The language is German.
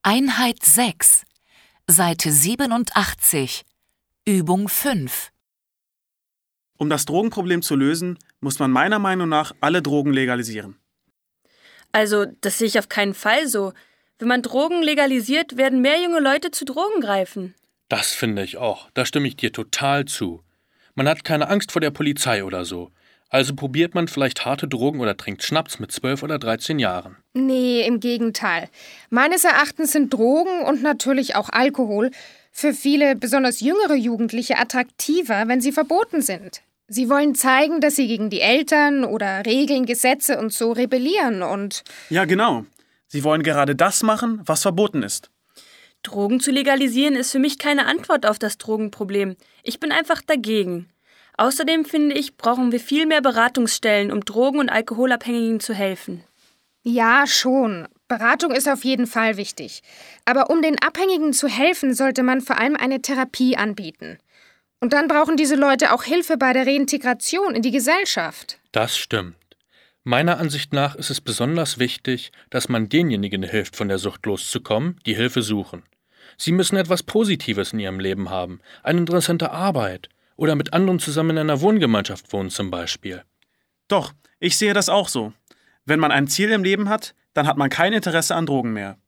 Einheit 6, Seite 87, Übung 5. Um das Drogenproblem zu lösen, muss man meiner Meinung nach alle Drogen legalisieren. Also, das sehe ich auf keinen Fall so. Wenn man Drogen legalisiert, werden mehr junge Leute zu Drogen greifen. Das finde ich auch. Da stimme ich dir total zu. Man hat keine Angst vor der Polizei oder so. Also probiert man vielleicht harte Drogen oder trinkt Schnaps mit 12 oder 13 Jahren. Nee, im Gegenteil. Meines Erachtens sind Drogen und natürlich auch Alkohol für viele, besonders jüngere Jugendliche, attraktiver, wenn sie verboten sind. Sie wollen zeigen, dass sie gegen die Eltern oder Regeln, Gesetze und so rebellieren und... Ja, genau. Sie wollen gerade das machen, was verboten ist. Drogen zu legalisieren ist für mich keine Antwort auf das Drogenproblem. Ich bin einfach dagegen. Außerdem finde ich, brauchen wir viel mehr Beratungsstellen, um Drogen- und Alkoholabhängigen zu helfen. Ja, schon. Beratung ist auf jeden Fall wichtig. Aber um den Abhängigen zu helfen, sollte man vor allem eine Therapie anbieten. Und dann brauchen diese Leute auch Hilfe bei der Reintegration in die Gesellschaft. Das stimmt. Meiner Ansicht nach ist es besonders wichtig, dass man denjenigen hilft, von der Sucht loszukommen, die Hilfe suchen. Sie müssen etwas Positives in ihrem Leben haben, eine interessante Arbeit oder mit anderen zusammen in einer Wohngemeinschaft wohnen zum Beispiel. Doch, ich sehe das auch so. Wenn man ein Ziel im Leben hat, dann hat man kein Interesse an Drogen mehr.